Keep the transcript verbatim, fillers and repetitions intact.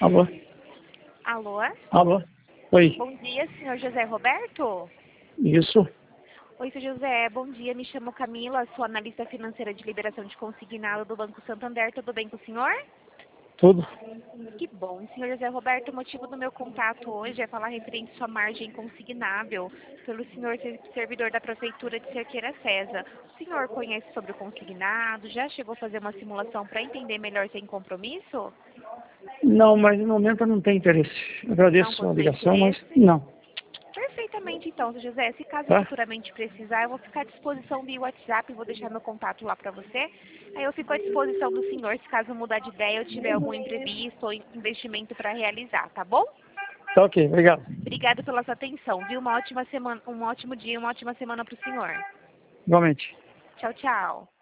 Alô? Alô? Alô? Oi. Bom dia, senhor José Roberto? Isso? Oi, senhor José. Bom dia, me chamo Camila, sou analista financeira de liberação de consignado do Banco Santander. Tudo bem com o senhor? Tudo? Que bom. Senhor José Roberto, o motivo do meu contato hoje é falar referente à sua margem consignável pelo senhor ser servidor da Prefeitura de Cerqueira César. O senhor conhece sobre o consignado? Já chegou a fazer uma simulação para entender melhor sem compromisso? Não, mas no momento eu não tenho interesse. Não Agradeço a possui ligação, mas interesse? não. Perfeitamente, então, seu José. Se caso Tá? futuramente precisar, eu vou ficar à disposição via WhatsApp, vou deixar meu contato lá para você. Aí eu fico à disposição do senhor, se caso mudar de ideia, eu tiver algum imprevisto ou investimento para realizar, tá bom? Tá ok, obrigado. Obrigada pela sua atenção, viu? Uma ótima semana, um ótimo dia, uma ótima semana para o senhor. Igualmente. Tchau, tchau.